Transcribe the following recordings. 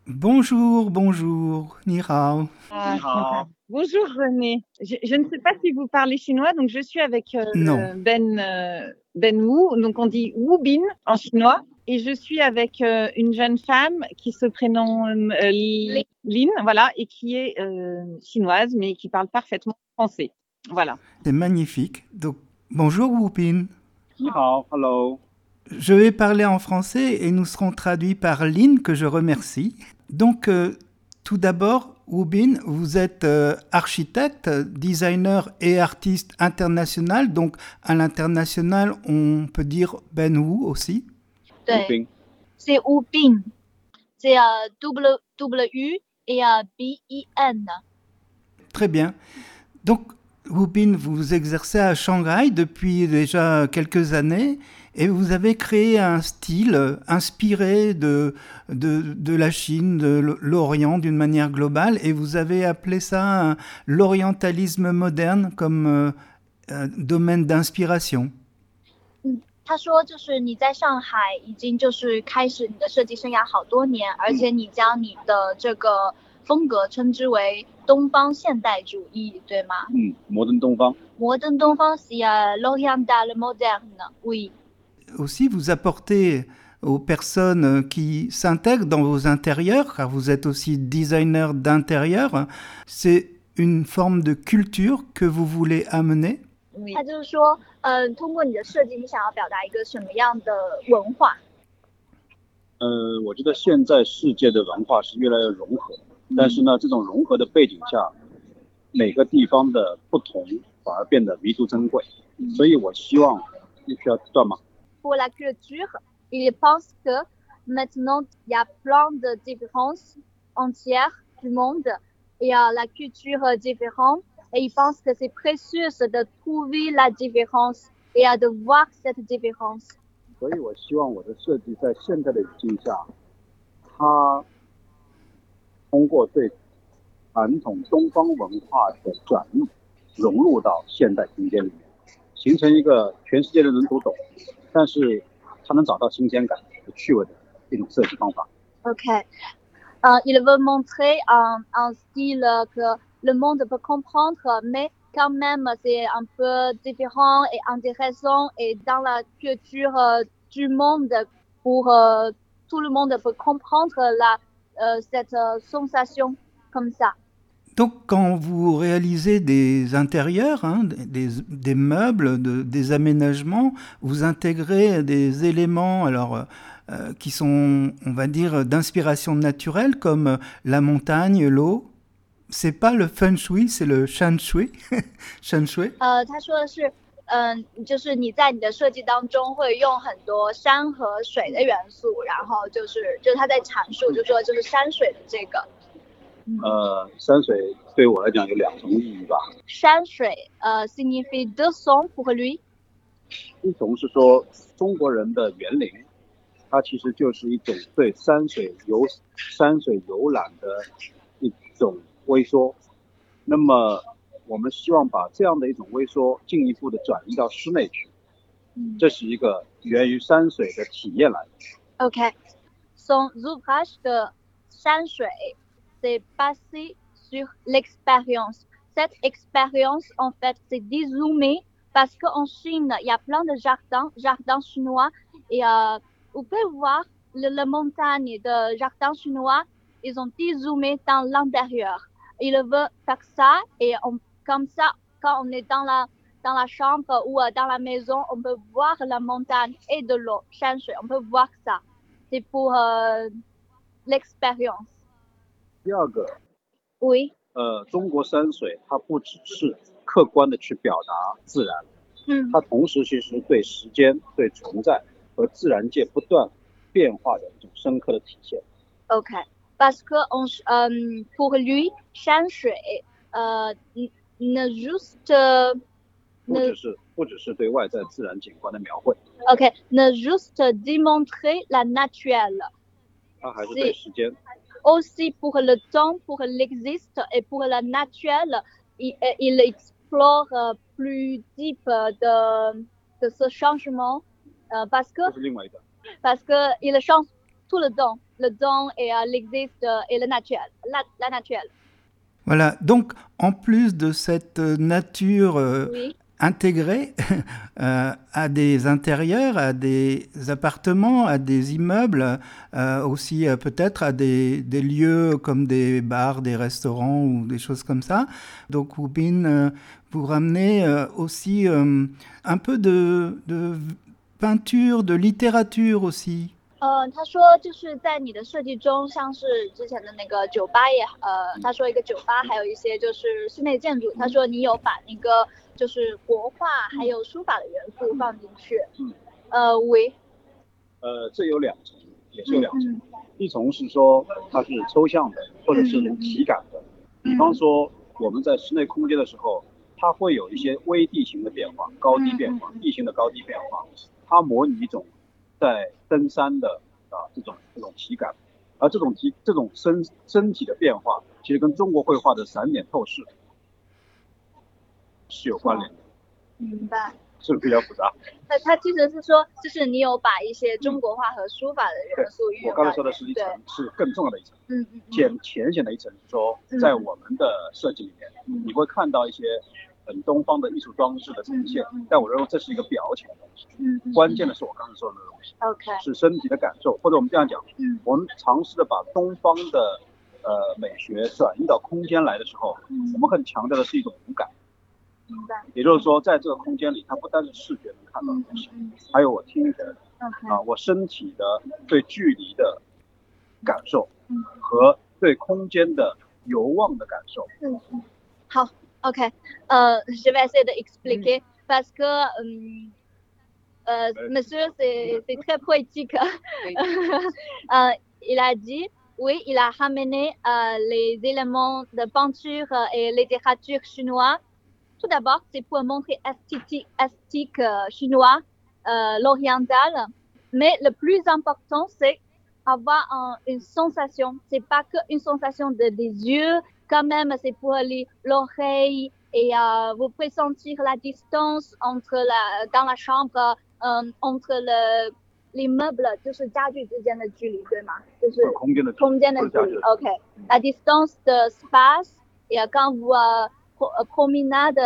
Bonjour, bonjour, ni hao. Ah, bonjour René. Je ne sais pas si vous parlez chinois, donc je suis avec Non, Ben Wu, donc on dit Wu Bin en chinois, et je suis avec une jeune femme qui se prénomme Lin, voilà, et qui est chinoise, mais qui parle parfaitement français. Voilà. c'est magnifique. Donc, bonjour Wupin. 你好，Hello。 Je vais parler en français et nous serons traduits par Lynn, que je remercie. Donc, tout d'abord, Wubin, vous êtes architecte, designer et artiste international. Donc, à l'international, on peut dire Ben Wu aussi. 对， c'est Ubin. C'est W et BIN. Très bien. Donc, Wubin, vous exercez à Shanghai depuis déjà quelques années et vous avez créé un style inspiré de la Chine, de l'Orient d'une manière globale, et vous avez appelé ça l'orientalisme moderne comme domaine d'inspiration. 他说，就是你在上海已经就是开始你的设计生涯好多年，而且你将你的这个风格称之为东方现代主义，对吗？ 摩登东方。 摩登东方c'est l'oriental moderne, oui. Aussi, vous apportez aux personnes qui s'intègrent dans vos intérieurs, car vous êtes aussi designer d'intérieur, c'est une forme de culture que vous voulez amener. 他就是说，通过你的设计，你想要表达一个什么样的文化？ 我觉得现在世界的文化是越来越融合，但是呢，这种融合的背景下，每个地方的不同反而变得弥足珍贵。所以我希望，你需要断吗？ Pour la culture, il pense que maintenant il y a plein de différences entières du monde et la culture différente. Et il pense que c'est précieux de trouver la différence et de voir cette différence. 所以我希望我的设计在现在的语境下，它通过对传统东方文化的转移，融入到现代空间里面，形成一个全世界的人都懂，但是它能找到新鲜感和趣味的一种设计方法。 Ok. Il veut montrer un style que le monde peut comprendre, mais quand même c'est un peu différent et intéressant et dans la culture du monde pour tout le monde peut comprendre cette sensation comme ça. Donc, quand vous réalisez des intérieurs, des meubles, des aménagements, vous intégrez des éléments qui sont, on va dire, d'inspiration naturelle, comme la montagne, l'eau. C'est pas le feng shui, c'est le shan shui. Shan shui. 他说的是，就是你在你的设计当中会用很多山和水的元素，然后就是他在阐述，就说就是山水的这个。 山水对我来讲有两重意义吧。 山水signifie deux sons pour lui。 一种是说中国人的园林，它其实就是一种对山水游览的一种微缩。那么我们希望把这样的一种微缩进一步的转移到室内去，这是一个源于山水的体验来的。 OK, son ouvrage de 山水 c'est basé sur l'expérience. Cette expérience, en fait, c'est dézoomé parce qu'en Chine, il y a plein de jardins chinois, et vous pouvez voir la montagne de jardins chinois, ils ont dézoomé dans l'intérieur. Il veut faire ça, et comme ça, quand on est dans la chambre ou dans la maison, on peut voir la montagne et de l'eau, 山水, on peut voir ça. C'est pour l'expérience. 第二个， Oui. 中国山水它不只是客观的去表达自然，它同时其实对时间、对存在和自然界不断变化的一种深刻的体现。 OK, parce que pour lui, 山水ne juste 不只是对外在自然景观的描绘。 OK, ne juste démontrer la nature. 它还是对时间。 Aussi pour le temps, pour l'existe et pour la nature, il explore plus deep de ce changement parce que il change tout le temps. le don et l'existe et le naturel, la naturelle. Voilà, donc en plus de cette nature Oui. intégrée à des intérieurs, à des appartements, à des immeubles, aussi peut-être à des lieux comme des bars, des restaurants ou des choses comme ça. Donc Wubin, vous ramenez aussi un peu de peinture, de littérature aussi. 他说就是在你的设计中，像是之前的那个酒吧也，他说一个酒吧，还有一些就是室内建筑，他说你有把那个就是国画还有书法的元素放进去。oui。 这有两层，也是有两层。一层是说它是抽象的，或者是体感的。比方说我们在室内空间的时候，它会有一些微地形的变化、高低变化、地形的高低变化，它模拟一种在登山的这种体感，而这种身体的变化，其实跟中国绘画的散点透视是有关联的。 明白。 是不是比较复杂？ 他其实是说，就是你有把一些中国画和书法的元素运用。 我刚才说的是一层，是更重要的一层。浅显的一层是说，在我们的设计里面，你会看到一些很东方的艺术装置的呈现，但我认为这是一个表浅的东西。关键的是我刚才说的那个东西。 OK。 是身体的感受，或者我们这样讲，我们尝试的把东方的美学转移到空间来的时候，我们很强调的是一种五感。也就是说，在这个空间里，它不单是视觉能看到的东西，还有我听觉的，我身体的对距離的感受，和对空間的遊望的感受。 好 ，OK， je vais essayer d'expliquer parce que Monsieur c'est très poétique. Il a dit, oui, il a ramené les éléments de peinture et littérature chinoise. Tout d'abord, c'est pour montrer esthétique chinois, l'oriental. Mais le plus important, c'est avoir une sensation. C'est pas qu'une sensation des yeux, quand même, c'est pour l'oreille et vous pouvez sentir la distance dans la chambre, entre les meubles, 就是家具之间的距离，对吗？就是空间的距离。OK. La distance de espace et quand vous promenade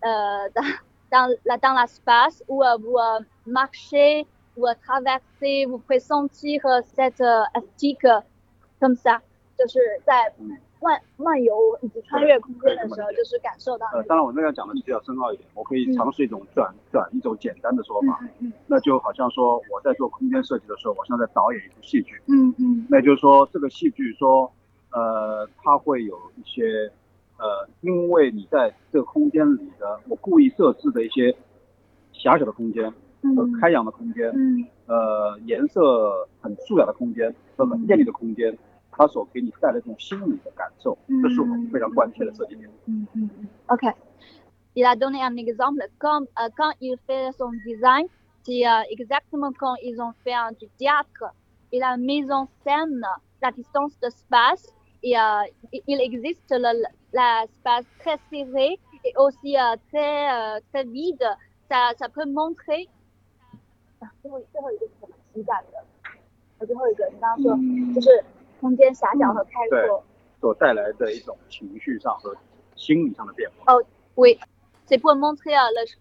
dans l'espace où vous marchez ou traversez, vous pouvez sentir cette esthétique comme ça， 就是在漫游以及穿越空间的时候，就是感受到。 当然我那样讲的比较深奥一点，我可以尝试一种转一种简单的说法，那就好像说我在做空间设计的时候，我像在导演一部戏剧，那就是说这个戏剧说，它会有一些。因为你在这个空间里的，我故意设置的一些狭小的空间和开扬的空间，颜色很素雅的空间和很艳丽的空间，它所给你带来这种心理的感受，这是我们非常关切的设计点。 OK. Il a donné un exemple comme quand il fait son design, c'est exactement quand ils ont fait du théâtre. Il a mis en scène la distance d'espace et il existe l'espace très serré et aussi très vide. Ça peut montrer 最后一个是什么？体感的。最后一个你刚刚说就是空间狭小和开阔所带来的一种情绪上和心理上的变化。 Oui, c'est pour montrer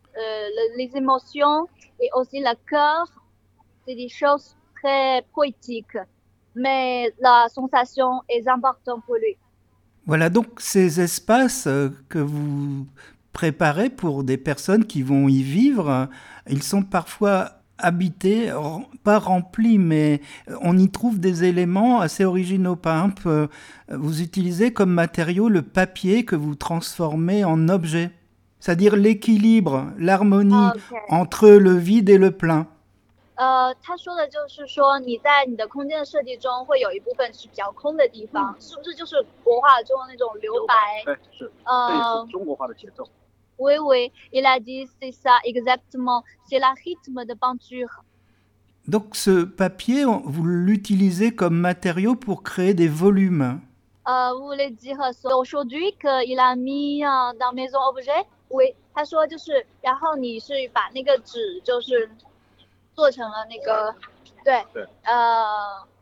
les émotions et aussi le cœur. C'est des choses très poétiques, mais la sensation est importante pour lui. Voilà donc ces espaces que vous préparez pour des personnes qui vont y vivre, ils sont parfois habités, pas remplis, mais on y trouve des éléments assez originaux. Par exemple, vous utilisez comme matériau le papier que vous transformez en objet, c'est-à-dire l'équilibre, l'harmonie entre le vide et le plein. 他说的就是说你在你的空间的设计中会有一部分是比较空的地方，是不是就是国画中的那种留白？ 对，是，这也是中国画的节奏。 Oui, oui, il a dit c'est ça exactement, c'est le rythme de peinture. Donc ce papier, vous l'utilisez comme matériau pour créer des volumes. Vous voulez dire aujourd'hui qu'il a mis dans maison objet? Oui, 他说就是然后你是把那个纸就是做成了那个对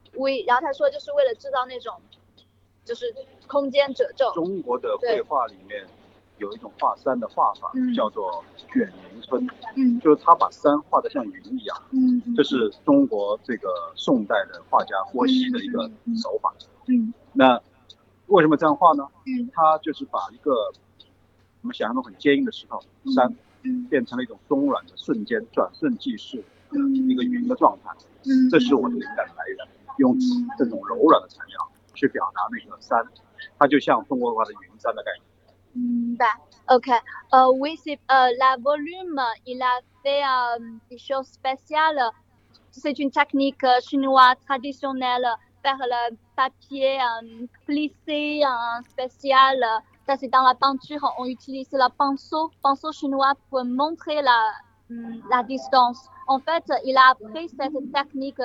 为然后他说就是为了制造那种就是空间褶皱。 中国的绘画里面有一种画山的画法，叫做卷云春，就是他把山画得像云一样，这是中国这个宋代的画家郭熙的一个手法。那为什么这样画呢？他就是把一个我们想象中很坚硬的石头山，变成了一种松软的瞬间转瞬即逝的一个云的状态。这是我的灵感来源，用这种柔软的材料去表达那个山，它就像中国画的云山的概念。 Ok. Oui, c'est la volume. Il a fait des choses spéciales. C'est une technique chinoise traditionnelle. Faire le papier plissé spécial. Ça, c'est dans la peinture. On utilise le pinceau chinois pour montrer la distance. En fait, il a appris cette technique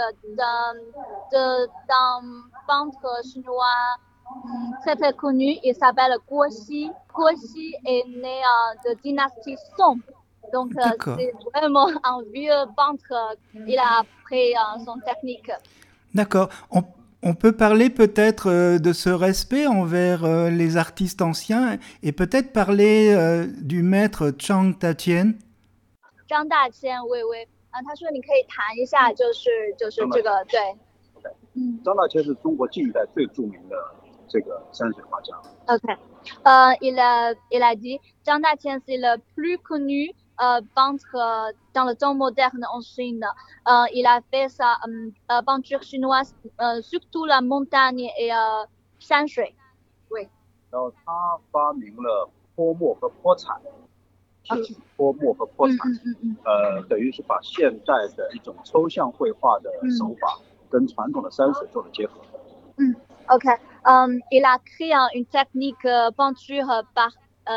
d'un peintre chinois très connu. Il s'appelle Guo Xi. Guo Xi est né de dynastie Song. Donc, c'est vraiment un vieux peintre. Il a appris son technique. D'accord. On peut parler peut-être de ce respect envers les artistes anciens et peut-être parler du maître Zhang Datian. 张大千，喂，他说你可以谈一下，就是这个对。 张大千是中国近代最著名的这个山水画家。 Ok. Il a dit Zhang Datian c'est le plus connu peintre dans le temps moderne en Chine. Il a fait sa peinture chinoise, surtout la montagne et 山水。对。 然后他发明了泼墨和泼彩。是泼墨和泼彩，等于是把现代的一种抽象绘画的手法跟传统的山水做了结合。 Ok. Il a créé une technique peinture par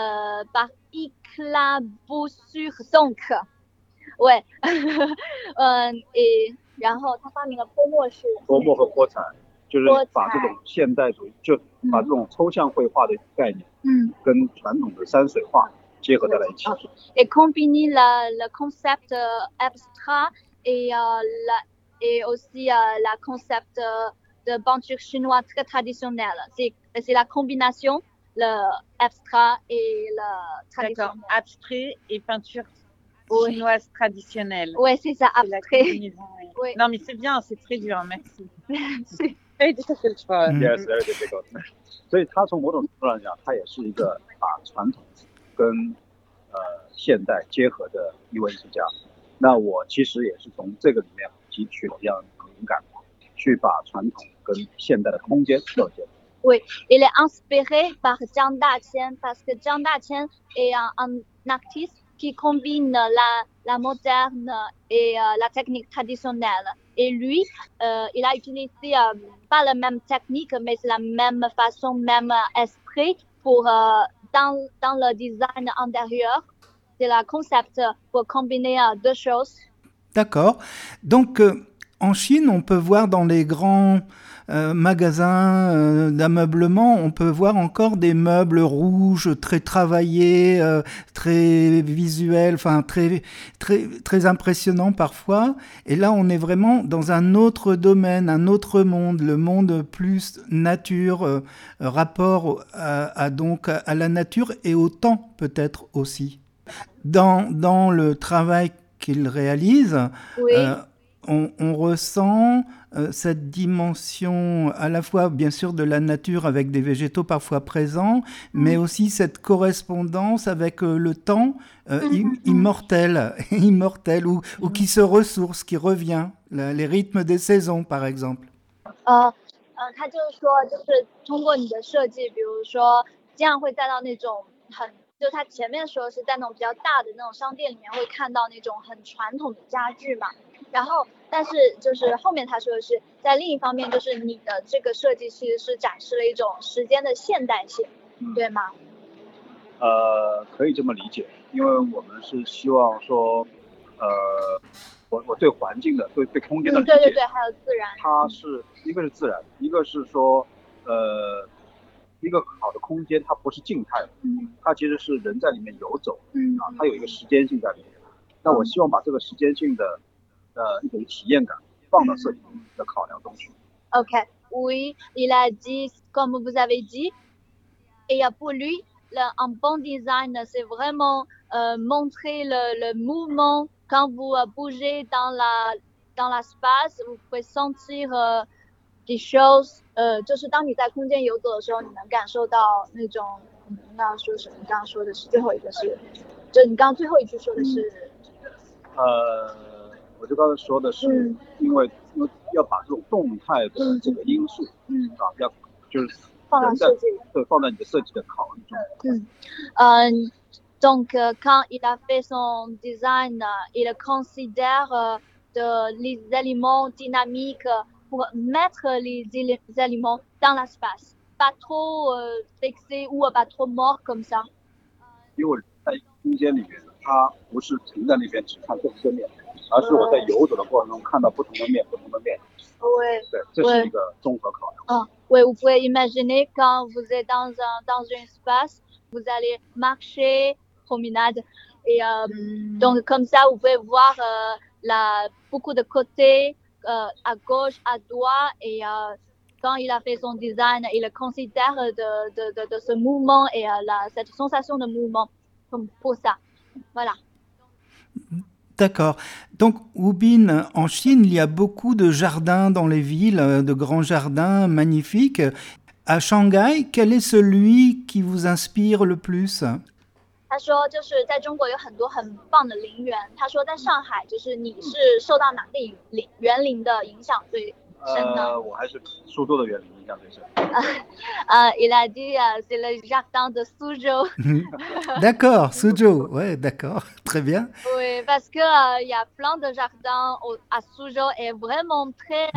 éclaboussure d'encre. Ouais. Et 然后他发明了泼墨和泼彩，就是把这种现代主义，就把这种抽象绘画的概念，跟传统的山水画结合在了一起。 Et combiner le concept abstrait et aussi la concept de peinture chinoise très traditionnelle. C'est la combinaison, le abstrait et le traditionnel. D'accord, abstrait et peinture chinoise traditionnelle. Oui, c'est ça, abstrait. Oui. Non, mais c'est bien, c'est très dur, merci. C'est very difficult for us. Yes, very difficult. 所以他从某种程度上讲，他也是一个把传统跟现代结合的一位艺术家。那我其实也是从这个里面汲取了这样的灵感，去把传统跟现代的空间做结合。 Oui, il est inspiré par Zhang Datian parce que Zhang Datian est un artiste qui combine la moderne et la technique traditionnelle. Et lui, il a utilisé pas la même technique, mais la même façon, même esprit pour dans le design intérieur. C'est le concept pour combiner deux choses. D'accord. Donc, en Chine, on peut voir dans les grands magasins d'ameublement, on peut voir encore des meubles rouges très travaillés, très visuels, enfin très impressionnants parfois. Et là, on est vraiment dans un autre domaine, un autre monde, le monde plus nature, rapport donc à la nature et au temps peut-être aussi. Dans le travail qu'il réalise, oui. On ressent cette dimension à la fois bien sûr de la nature avec des végétaux parfois présents, mais aussi cette correspondance avec le temps immortel ou qui se ressource, qui revient, les rythmes des saisons par exemple. 他就是说，就是通过你的设计，比如说这样会带到那种就他前面说是在那种比较大的那种商店里面会看到那种很传统的家具嘛，然后但是就是后面他说的是在另一方面，就是你的这个设计其实是展示了一种时间的现代性，对吗？ 可以这么理解，因为我们是希望说，我对环境的对空间的理解， 对，还有自然， 它是一个是自然，一个是说一个好的空间它不是静态的，它其实是人在里面游走，它有一个时间性在里面。那我希望把这个时间性的一种体验感放到设计的考量中去。 OK. Oui, il a dit, comme vous avez dit, et pour lui, un bon design, c'est vraiment montrer le mouvement. Quand vous bougez dans l'espace, vous pouvez sentir des choses。就是当你在空间游走的时候，你能感受到那种。你刚刚说什么？你刚刚说的是最后一个是，就你刚刚最后一句说的是。 我就刚才说的是，因为要把这种动态的这个因素，要就是放到设计， 对，放在你的设计的考虑中。 Donc, quand il a fait son design, il considère les éléments dynamiques pour mettre les éléments dans l'espace, pas trop fixé ou pas trop mort comme ça. 因为在空间里面，它不是停在那边只看这一个面，而是我在游走的过程中看到不同的面。 对， 这是一个综合考量。 Oui, vous pouvez imaginer quand vous êtes dans un espace, vous allez marcher, promenade, et donc comme ça, vous pouvez voir beaucoup de côtés, à gauche, à droite, et quand il a fait son design, il considère de ce mouvement et cette sensation de mouvement comme pour ça. Voilà. D'accord. Donc, Wu Bin, en Chine, il y a beaucoup de jardins dans les villes, de grands jardins magnifiques. À Shanghai, quel est celui qui vous inspire le plus? 他说，就是在中国有很多很棒的陵园。他说，在上海，就是你是受到哪个园林的影响最深呢？ 我还是苏州的园林影响最深。 Il a dit c'est le jardin de Suzhou. D'accord, Suzhou. Ouais, d'accord, très bien. Oui, parce que il y a plein de jardins à Suzhou et vraiment très,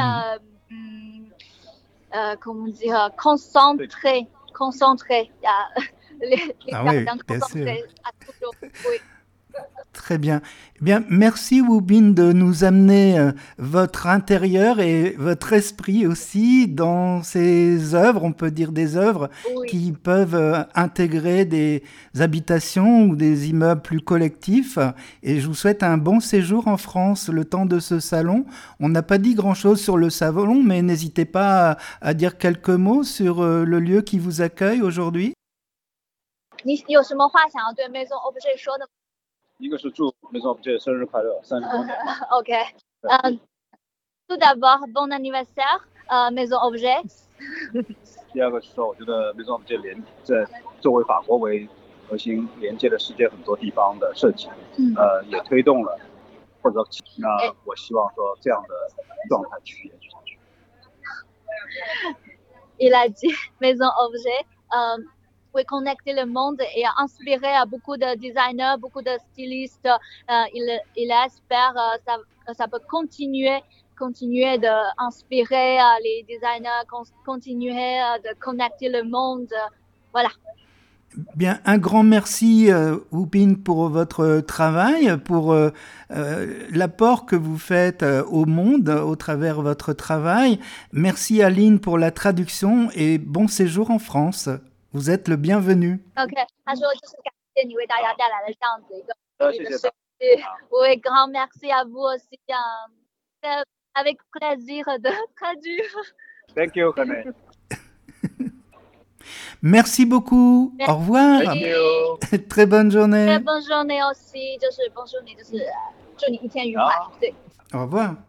comment dire, concentré. Il y a les jardins concentrés à Suzhou. Oui. Très bien. Eh bien, merci Wu Bin de nous amener votre intérieur et votre esprit aussi dans ces œuvres, on peut dire des œuvres qui peuvent intégrer des habitations ou des immeubles plus collectifs. Et je vous souhaite un bon séjour en France le temps de ce salon. On n'a pas dit grand-chose sur le salon, mais n'hésitez pas à dire quelques mots sur le lieu qui vous accueille aujourd'hui. 你有什么话想要对 Maison Objet 说的？ 一个是祝 Maison Objet 生日快乐，30周年。 OK. Tout d'abord, bon anniversaire, Maison Objet. 第二个是说，我觉得 Maison Objet 作为法国为核心，连接了世界很多地方的设计，也推动了，或者说，那我希望说这样的状态继续延续下去。 Il a dit Maison Objet. Pour connecter le monde et inspirer beaucoup de designers, beaucoup de stylistes. Il espère que ça peut continuer d'inspirer les designers, continuer de connecter le monde. Voilà. Bien, un grand merci Wu Bin pour votre travail, pour l'apport que vous faites au monde au travers votre travail. Merci Aline pour la traduction et bon séjour en France. Vous êtes le bienvenu. OK. 他说就是感谢你为大家带来了这样子一个设计。Oui, grand merci à vous aussi. C'est avec plaisir de traduire. Thank you, René. Merci beaucoup. Au revoir. Thank you. Très bonne journée. Très bonne journée aussi. 就是 bonne journée， 就是祝你一天愉快。对。 Au revoir.